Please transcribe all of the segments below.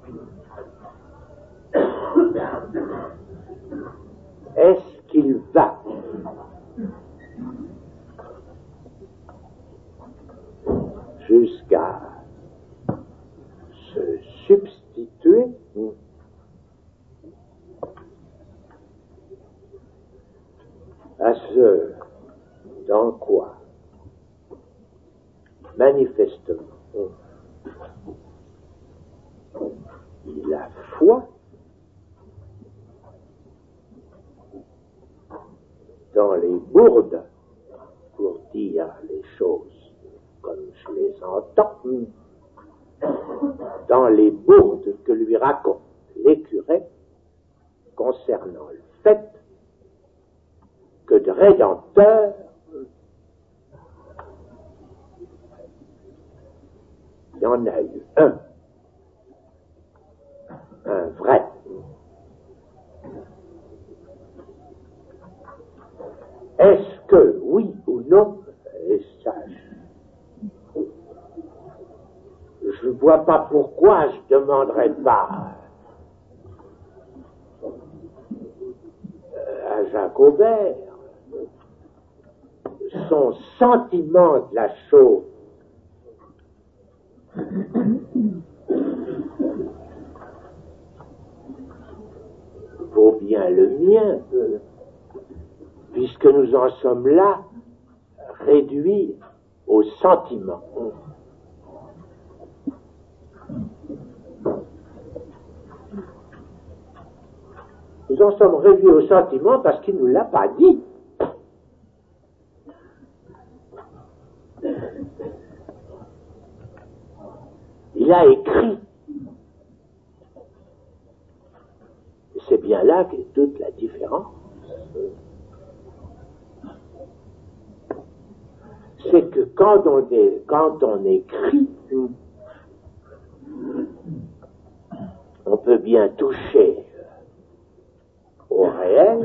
Est-ce qu'il va jusqu'à se substituer à ce dans quoi manifestement il a foi dans les bourdes, pour dire les choses comme je les entends, dans les bourdes que lui raconte l'écureuil concernant le fait que de Rédempteur il y en a eu un vrai. Est-ce que, oui ou non, et ça, je ne vois pas pourquoi je ne demanderais pas à Jacques Aubert son sentiment de la chose. Vaut bien le mien, puisque nous en sommes là, réduits au sentiment. Nous en sommes réduits au sentiment parce qu'il ne nous l'a pas dit. Il a écrit. C'est bien là qu'est toute la différence. C'est que quand on écrit, on peut bien toucher au réel,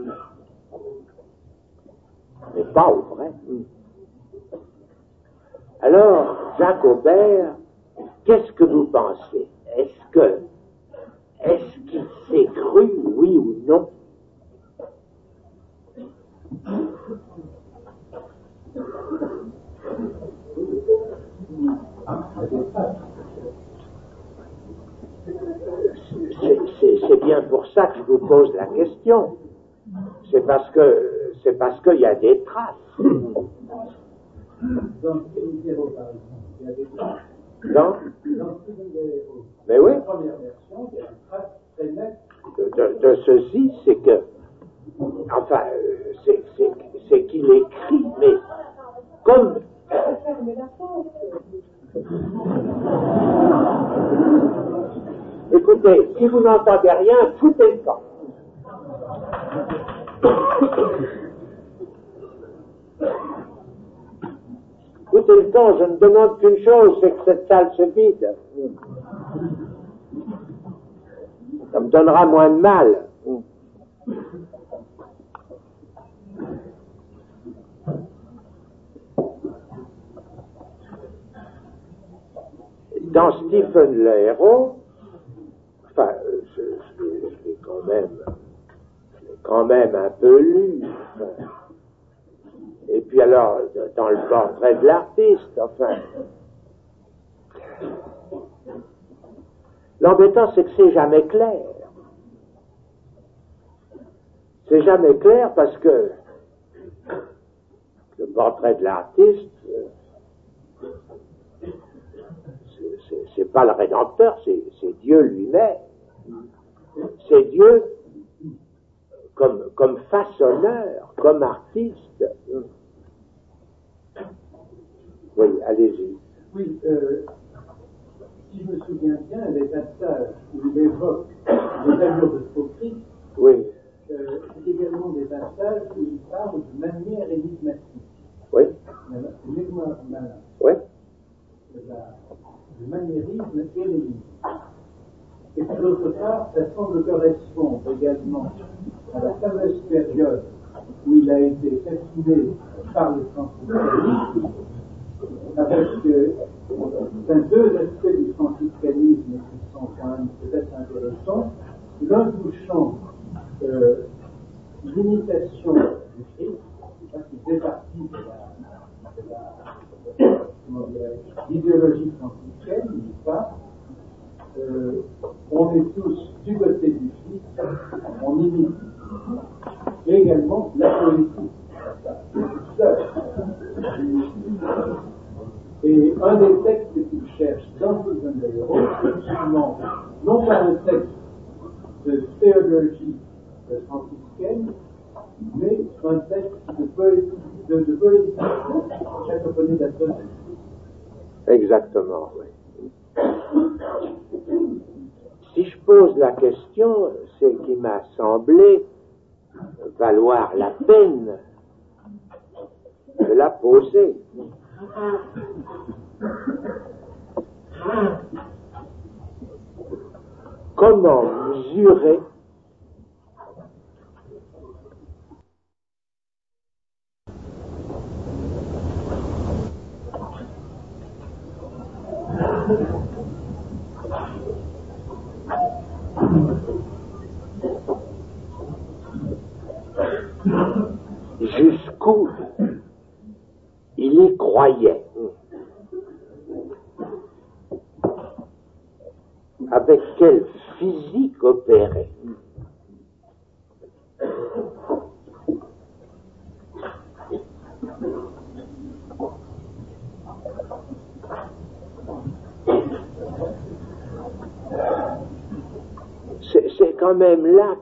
mais pas au vrai. Alors, Jacques Aubert, qu'est-ce que vous pensez? Est-ce qu'il s'est cru, oui ou non? C'est bien pour ça que je vous pose la question. C'est parce qu'il y a des traces. Dans le héros, par exemple, il y a des traces. Dans héros. Mais oui. La première version, il y a des traces très nettes. De ceci, c'est que, enfin, c'est qu'il écrit, mais comme. Écoutez, si vous n'entendez rien, foutez le camp. Foutez le camp, je ne demande qu'une chose, c'est que cette salle se vide. Ça me donnera moins de mal. Dans Stephen le héros, enfin, je l'ai quand même un peu lu. Enfin. Et puis alors, dans le portrait de l'artiste, enfin. L'embêtant, c'est que c'est jamais clair. C'est jamais clair parce que le portrait de l'artiste, c'est pas le Rédempteur, c'est Dieu lui-même. C'est Dieu comme façonneur, comme artiste. Oui, allez-y. Oui, si je me souviens bien, les passages où il évoque les allures de Socrate, oui. C'est également des passages où il parle de manière énigmatique. Oui. Oui. Le maniérisme et l'énigme. Et puis d'autre part, ça semble correspondre également à la fameuse période où il a été fasciné par le franciscanisme, avec deux aspects du franciscanisme qui sont sont quand même peut-être intéressants. L'un touchant l'imitation du Christ, qui fait partie de l'idéologie franciscaine, n'est-ce pas? On est tous du côté du Christ, on imite. Et également la politique. Et un des textes qu'il cherche dans ce héros, c'est justement non pas un texte de théologie franciscaine, mais un texte de politique jacoponée d'Athènes. Exactement, oui. Si je pose la question, c'est qu'il m'a semblé valoir la peine de la poser. Comment mesurer jusqu'où il y croyait, avec quel physique opérer. C'est quand même là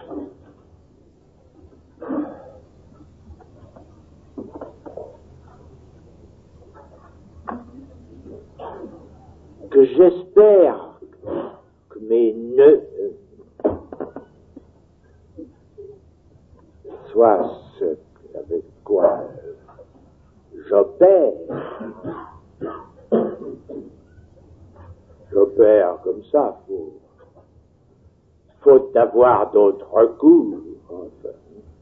que j'espère que mes nœuds soient ce avec quoi j'opère. J'opère comme ça, faute d'avoir d'autres recours. Enfin,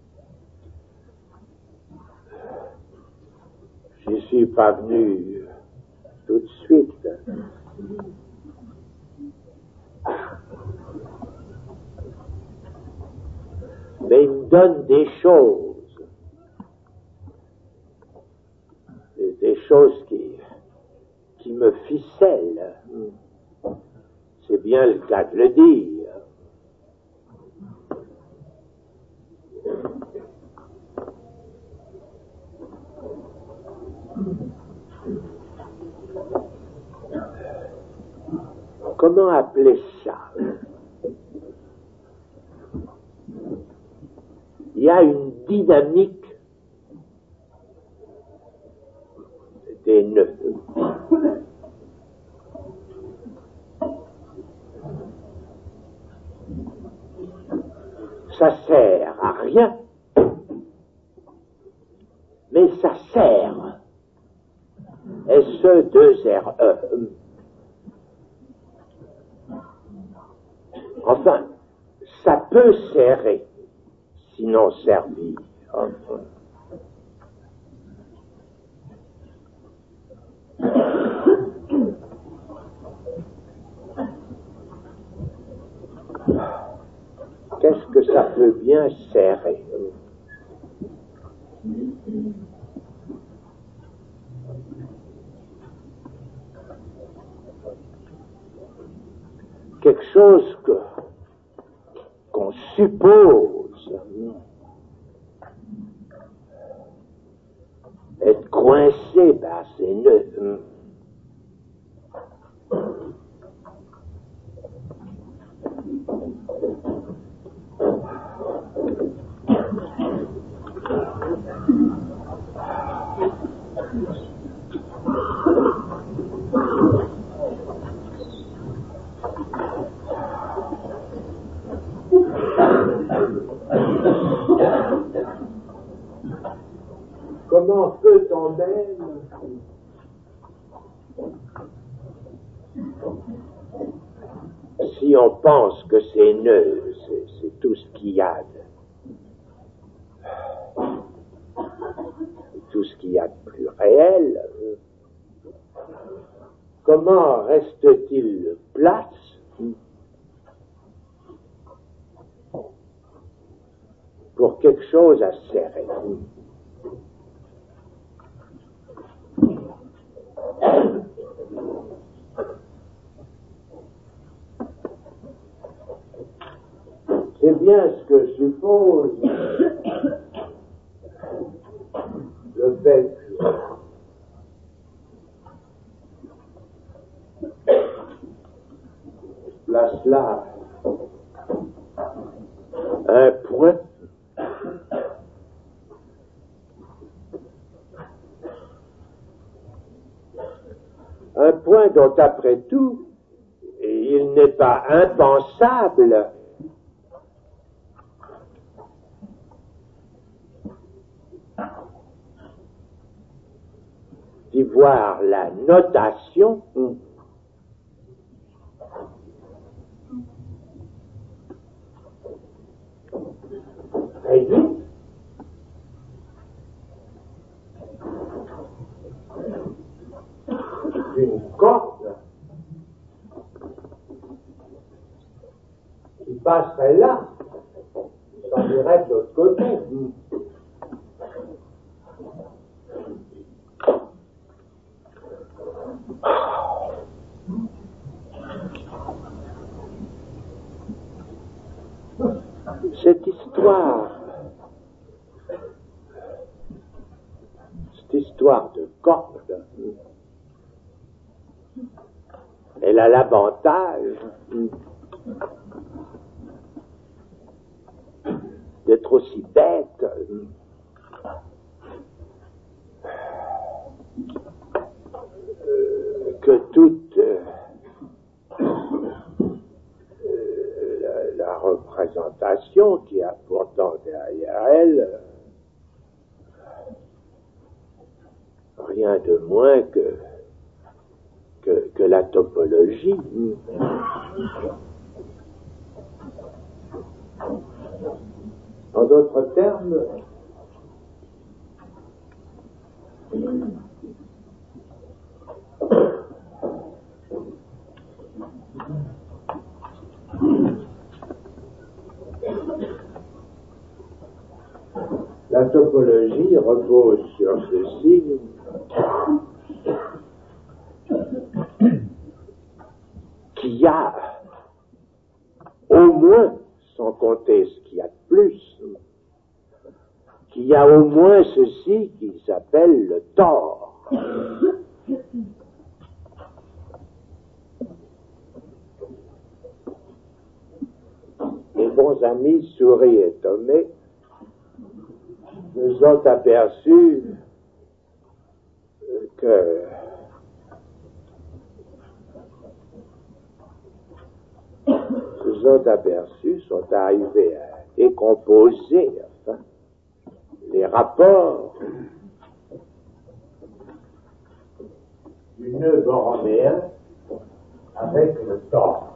j'y suis pas venu tout de suite. Mais il me donne des choses qui me ficellent. C'est bien le cas de le dire. Comment appeler ça? Il y a une dynamique des nœuds. Ça sert à rien, mais ça sert. S-E-2-R-E. Enfin, ça peut serrer, sinon servir. Enfin. Qu'est-ce que ça peut bien serrer? Quelque chose qu'on suppose être coincé par ces nœuds. Comment peut-on même si on pense que ces nœuds, c'est tout ce qu'il y a tout ce qu'il y a de plus réel, comment reste-t-il place pour quelque chose à serrer. C'est bien ce que suppose le fait que place là un point dont après tout il n'est pas impensable d'y voir la notation réduite d'une corde qui passerait là, qui s'en irait de l'autre côté. Cette histoire de corde, elle a l'avantage d'être aussi bête que toute la représentation qui a pourtant derrière elle rien de moins que la topologie. En d'autres termes, la topologie repose sur ceci, qu'il y a au moins, sans compter ce qu'il y a de plus, qu'il y a au moins ceci qui s'appelle le tort. Mes bons amis Souris et Thomé nous ont aperçus que sont arrivés à décomposer les rapports du nœud borroméen avec le tort.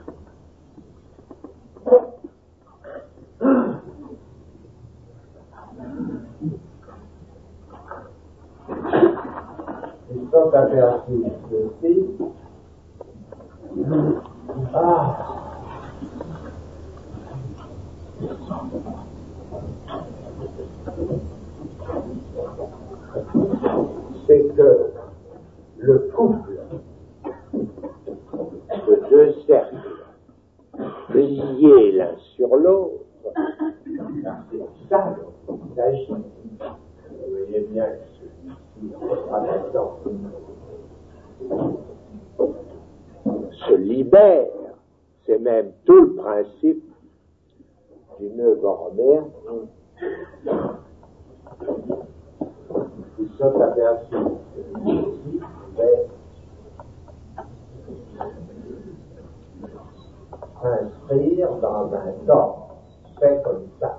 Ils sont aperçus ceci. C'est que le couple de deux cercles liés l'un sur l'autre, c'est ça dont il s'agit. Vous voyez bien que celui-ci se libère, c'est même tout le principe du nœud borroméen. Ils sont aperçus ici, mais inscrire dans un tort fait comme ça.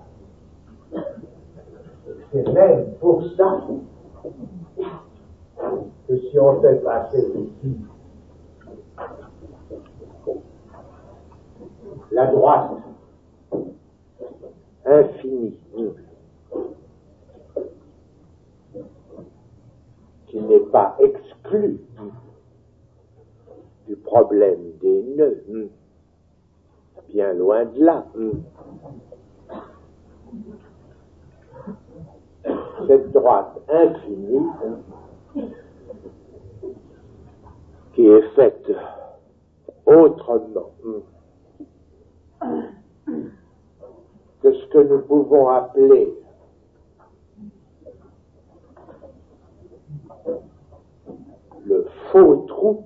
C'est même pour ça que si on fait passer ici la droite infinie qui n'est pas exclue du problème des nœuds, bien loin de là. Cette droite infinie qui est faite autrement que ce que nous pouvons appeler le faux trou,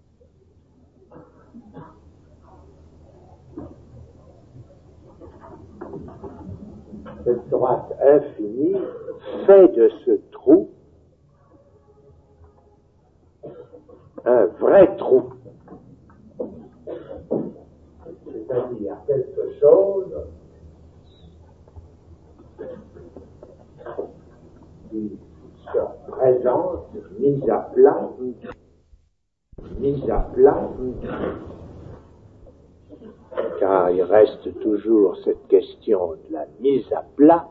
cette droite infinie fait de ce trou un vrai trou, c'est-à-dire quelque chose qui se présente mise à plat, car il reste toujours cette question de la mise à plat.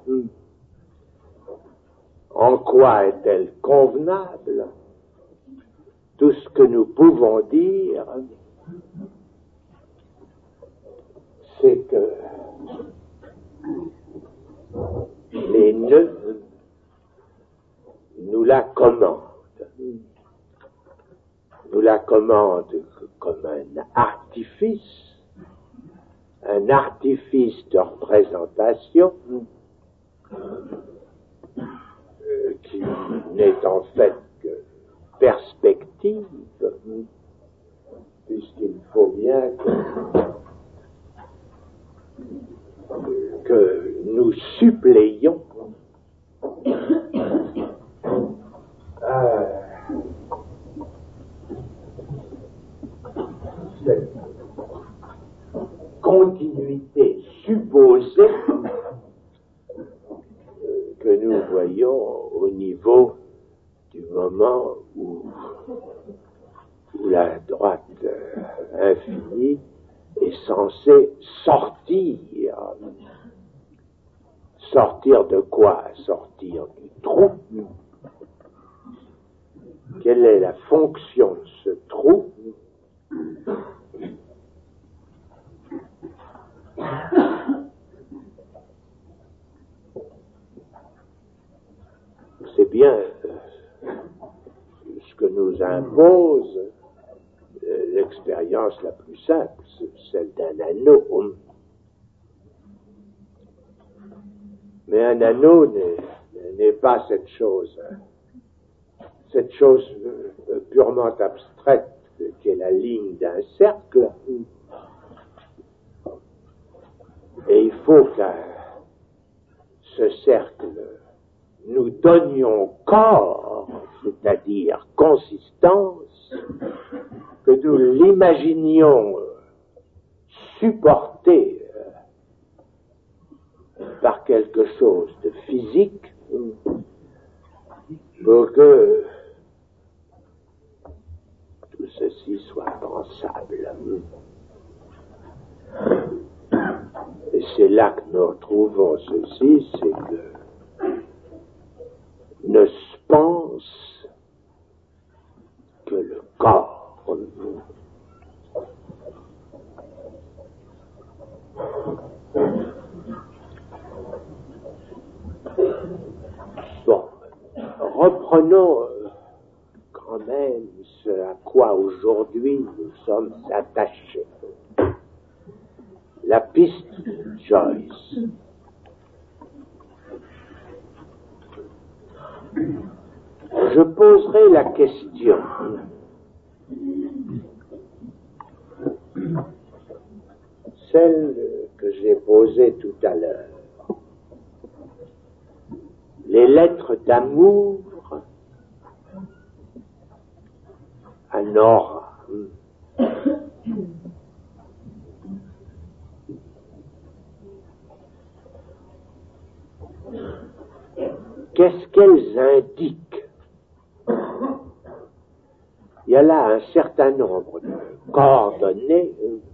En quoi est-elle convenable? Tout ce que nous pouvons dire, c'est que les nœuds nous la commandent. Nous la commandent comme un artifice de représentation qui n'est en fait que perspective, puisqu'il faut bien que nous suppléions cette continuité supposée que nous voyons au niveau du moment où la droite infinie est censée sortir. Sortir de quoi? Sortir du trou. Quelle est la fonction de ce trou? C'est bien ce que nous impose l'expérience la plus simple, celle d'un anneau. Mais un anneau n'est pas cette chose purement abstraite qui est la ligne d'un cercle. Et il faut qu'à ce cercle nous donnions corps, c'est-à-dire consistance, que nous l'imaginions supporté par quelque chose de physique pour que tout ceci soit pensable. Et c'est là que nous retrouvons ceci, c'est que ne se pense que le corps. Bon, reprenons quand même ce à quoi aujourd'hui nous sommes attachés. La piste Joyce. Je poserai la question. Celle que j'ai posée tout à l'heure. Les lettres d'amour à Nora. Qu'est-ce qu'elles indiquent? Il y a là un certain nombre de coordonnées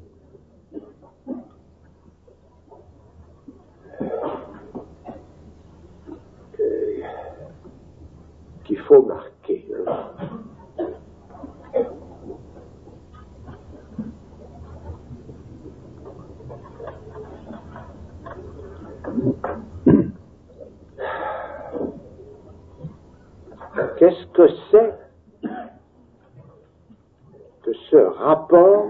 qu'il faut marquer. Qu'est-ce que c'est que ce rapport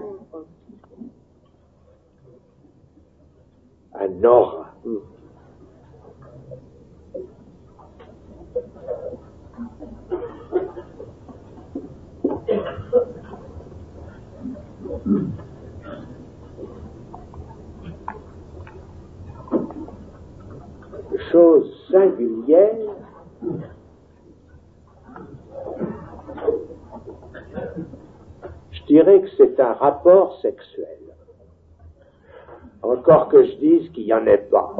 à Nora? Chose singulière, je dirais que c'est un rapport sexuel. Encore que je dise qu'il n'y en ait pas.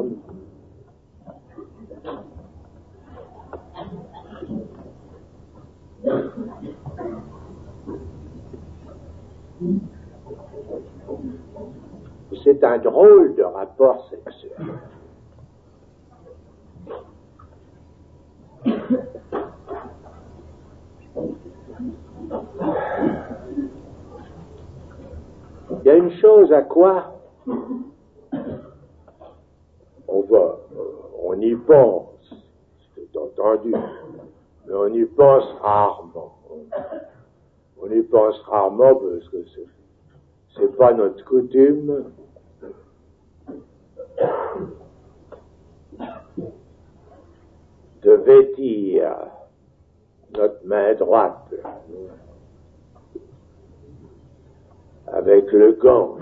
C'est un drôle de rapport sexuel. Il y a une chose à quoi on y pense, c'est entendu, mais on y pense rarement. On y pense rarement parce que c'est pas notre coutume. De vêtir notre main droite avec le gant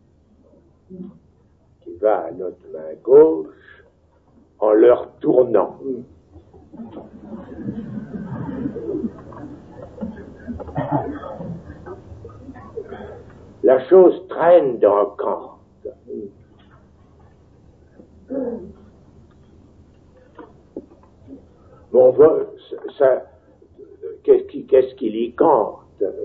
qui va à notre main gauche en leur tournant. La chose traîne dans Kant. Bon, ça, qu'est-ce qu'il y Kant?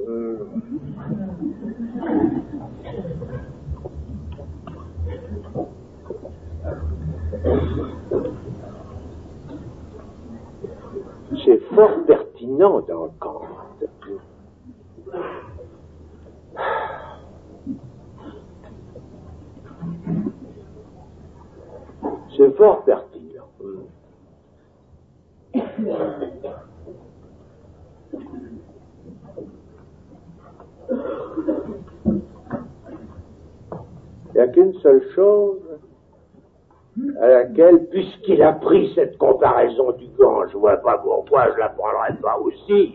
C'est fort pertinent dans Kant. C'est fort pertinent. Il n'y a qu'une seule chose à laquelle, puisqu'il a pris cette comparaison du gant, je ne vois pas pourquoi je ne la prendrais pas aussi.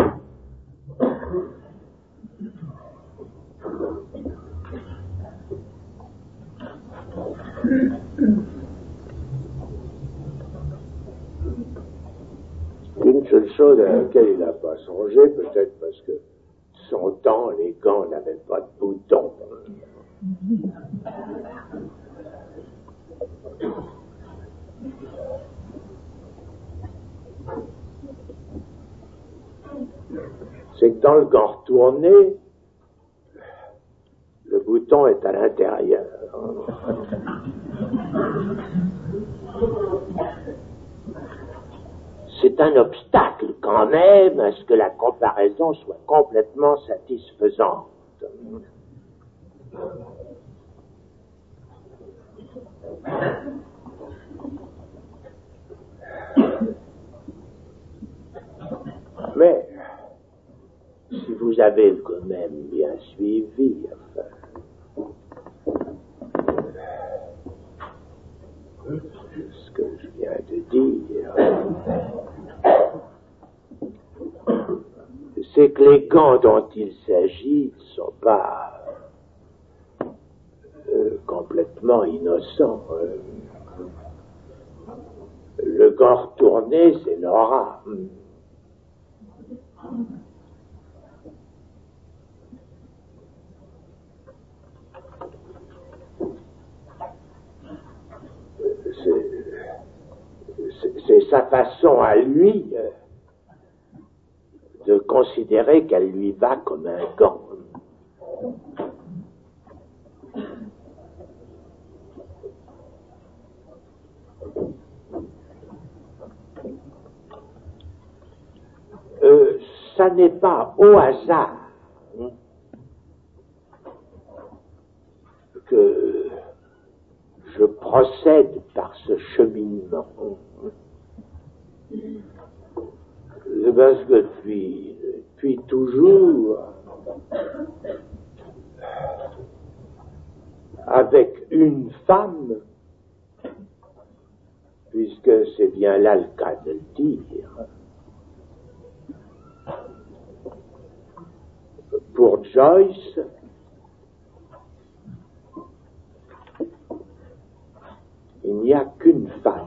Une seule chose à laquelle il n'a pas songé, peut-être parce que son temps, les gants n'avaient pas de boutons. C'est que dans le gant retourné, le bouton est à l'intérieur. C'est un obstacle quand même à ce que la comparaison soit complètement satisfaisante. Mais si vous avez quand même bien suivi, ce que je viens de dire, c'est que les gants dont il s'agit ne sont pas complètement innocents. Le gant retourné, c'est Nora. C'est sa façon à lui de considérer qu'elle lui va comme un gant. Ça n'est pas au hasard que procède par ce cheminement. C'est parce que depuis toujours, avec une femme, puisque c'est bien là le cas de le dire, pour Joyce, il n'y a qu'une femme.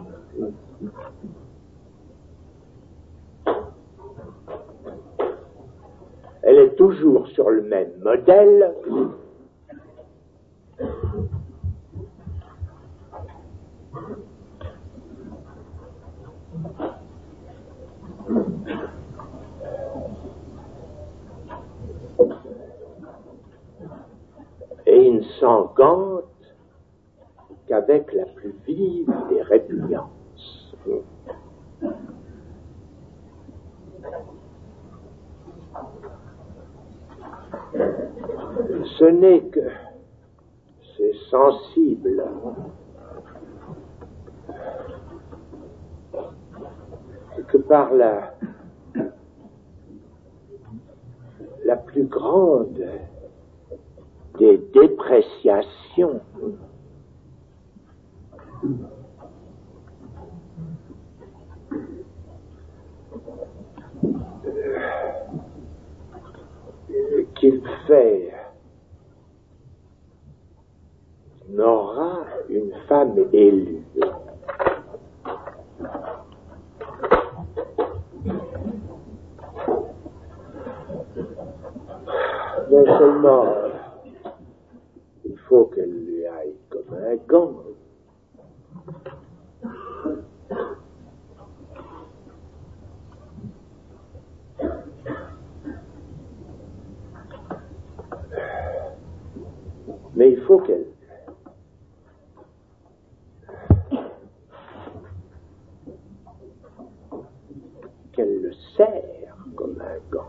Elle est toujours sur le même modèle. Et il ne s'engante qu'avec la plus vive des répugnances. Ce n'est que c'est sensible que par la plus grande des dépréciations qu'il fait Nora une femme élue. Non seulement il faut qu'elle lui aille comme un gant, mais il faut qu'elle le serre comme un gant.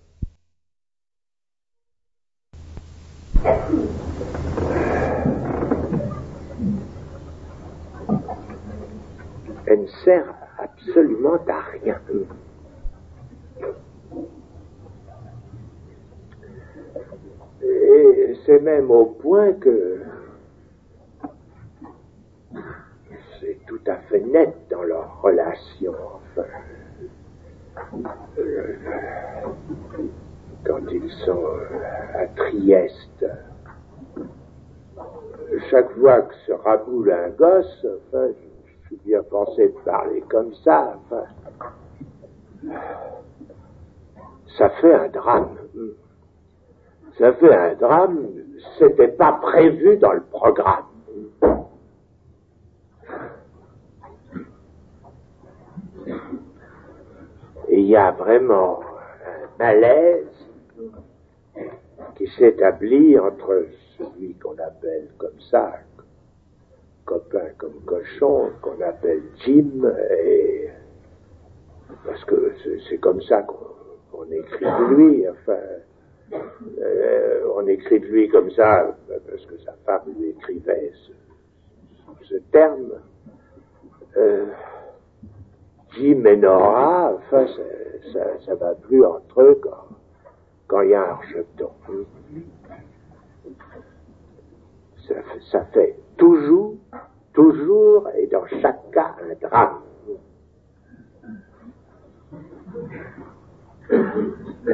Elle ne sert absolument à rien. Et c'est même au point que c'est tout à fait net dans leur relation, enfin. Quand ils sont à Trieste, chaque fois que se raboule un gosse, enfin, je suis bien pensé de parler comme ça, enfin, ça fait un drame. Ça fait un drame, c'était pas prévu dans le programme. Et il y a vraiment un malaise qui s'établit entre celui qu'on appelle comme ça, copain comme cochon, qu'on appelle Jim, et parce que c'est comme ça qu'on écrit de lui, enfin, on écrit de lui comme ça parce que sa femme lui écrivait ce terme. Jim et Nora, enfin, ça va plus entre eux quand il y a un rejeton. Ça fait toujours, et dans chaque cas, un drame.